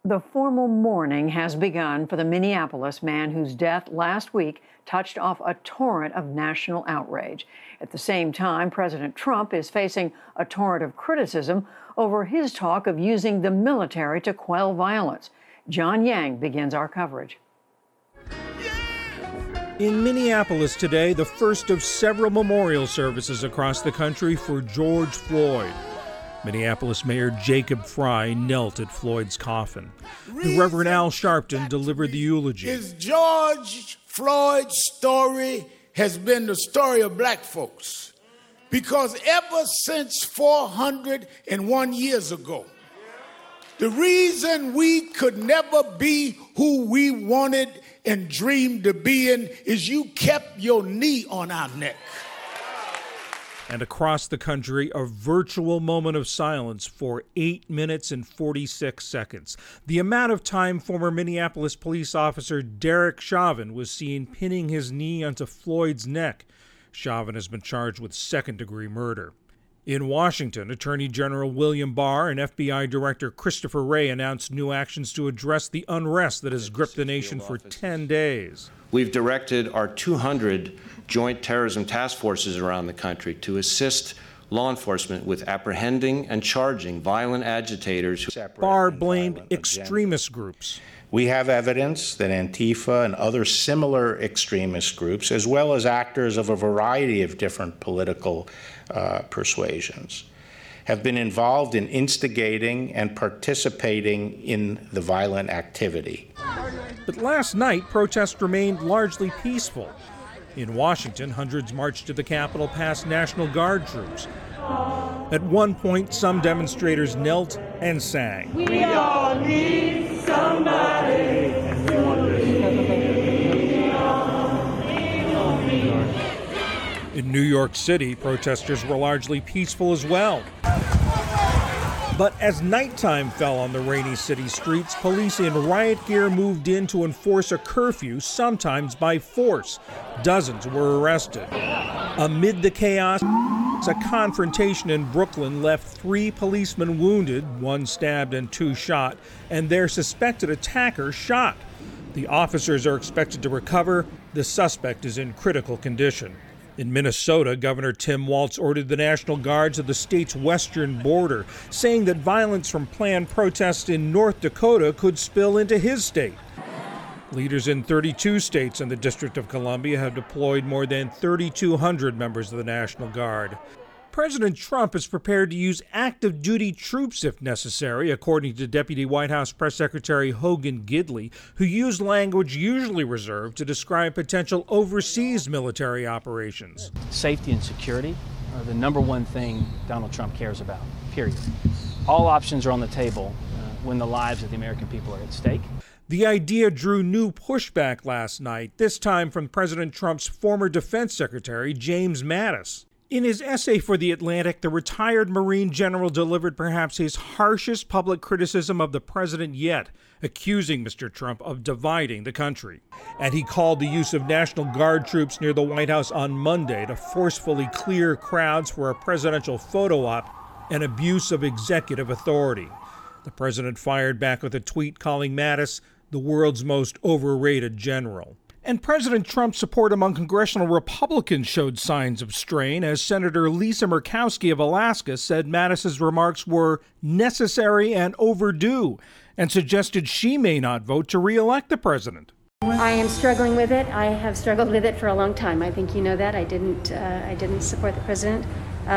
The formal mourning has begun for the Minneapolis man whose death last week touched off a torrent of national outrage. At the same time, President Trump is facing a torrent of criticism over his talk of using the military to quell violence. John Yang begins our coverage. In Minneapolis today, the first of several memorial services across the country for George Floyd. Minneapolis Mayor Jacob Frey knelt at Floyd's coffin. The Reverend Al Sharpton delivered the eulogy. George Floyd's story has been the story of black folks, because ever since 401 years ago, the reason we could never be who we wanted and dreamed to be in is you kept your knee on our neck. And across the country, a virtual moment of silence for 8 minutes and 46 seconds. The amount of time former Minneapolis police officer Derek Chauvin was seen pinning his knee onto Floyd's neck. Chauvin has been charged with second-degree murder. In Washington, Attorney General William Barr and FBI Director Christopher Wray announced new actions to address the unrest that has gripped the nation for 10 days. We've directed our 200 joint terrorism task forces around the country to assist law enforcement with apprehending and charging violent agitators. Barr blamed extremist groups. We have evidence that Antifa and other similar extremist groups, as well as actors of a variety of different political persuasions, have been involved in instigating and participating in the violent activity. But last night, protests remained largely peaceful. In Washington, hundreds marched to the Capitol past National Guard troops. At one point, some demonstrators knelt and sang. We all need somebody. In New York City, protesters were largely peaceful as well. But as nighttime fell on the rainy city streets, police in riot gear moved in to enforce a curfew, sometimes by force. Dozens were arrested. Amid the chaos, a confrontation in Brooklyn left 3 policemen wounded, 1 stabbed and 2 shot, and their suspected attacker shot. The officers are expected to recover. The suspect is in critical condition. In Minnesota, Governor Tim Walz ordered the National Guard to the state's western border, saying that violence from planned protests in North Dakota could spill into his state. Leaders in 32 states and the District of Columbia have deployed more than 3,200 members of the National Guard. President Trump is prepared to use active duty troops if necessary, according to Deputy White House Press Secretary Hogan Gidley, who used language usually reserved to describe potential overseas military operations. Safety and security are the number one thing Donald Trump cares about, period. All options are on the table when the lives of the American people are at stake. The idea drew new pushback last night, this time from President Trump's former defense secretary, James Mattis. In his essay for The Atlantic, the retired Marine general delivered perhaps his harshest public criticism of the president yet, accusing Mr. Trump of dividing the country. And he called the use of National Guard troops near the White House on Monday to forcefully clear crowds for a presidential photo op an abuse of executive authority. The president fired back with a tweet calling Mattis the world's most overrated general. And President Trump's support among congressional Republicans showed signs of strain as Senator Lisa Murkowski of Alaska said Mattis's remarks were necessary and overdue and suggested she may not vote to re-elect the president. I am struggling with it. I have struggled with it for a long time. I think you know that. I didn't support the president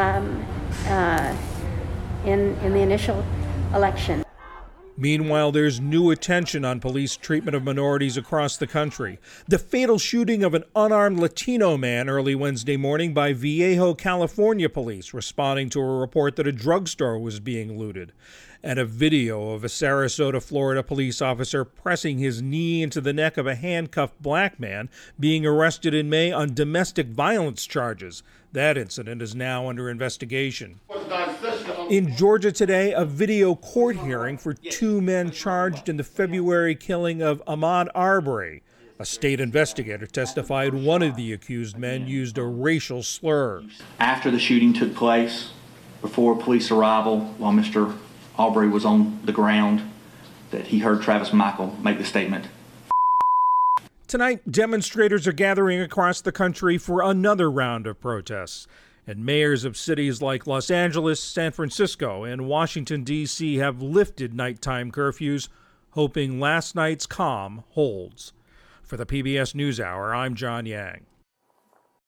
in the initial election. Meanwhile, there's new attention on police treatment of minorities across the country. The fatal shooting of an unarmed Latino man early Wednesday morning by Vallejo, California police, responding to a report that a drugstore was being looted. And a video of a Sarasota, Florida police officer pressing his knee into the neck of a handcuffed black man being arrested in May on domestic violence charges. That incident is now under investigation. In Georgia today, a video court hearing for 2 men charged in the February killing of Ahmaud Arbery. A state investigator testified one of the accused men used a racial slur. After the shooting took place, before police arrival, while Mr. Arbery was on the ground, that he heard Travis Michael make the statement. Tonight, demonstrators are gathering across the country for another round of protests. And mayors of cities like Los Angeles, San Francisco, and Washington, D.C. have lifted nighttime curfews, hoping last night's calm holds. For the PBS NewsHour, I'm John Yang.